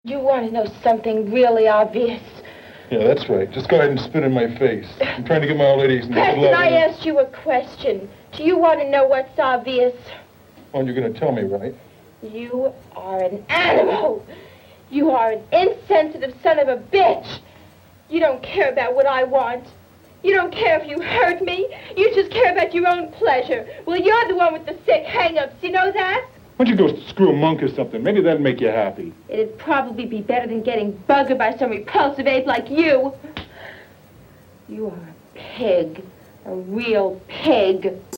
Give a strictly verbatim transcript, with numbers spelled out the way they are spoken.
You want to know something really obvious? Yeah, that's right. Just go ahead and spit in my face. I'm trying to get my old ladies in Preston, love. I asked you a question. Do you want to know what's obvious? Well, you're going to tell me, right? You are an animal. You are an insensitive son of a bitch. You don't care about what I want. You don't care if you hurt me. You just care about your own pleasure. Well, you're the one with the sick hang-ups. You know that? Why don't you go screw a monk or something? Maybe that'd make you happy. It'd probably be better than getting buggered by some repulsive ape like you. You are a pig. A real pig.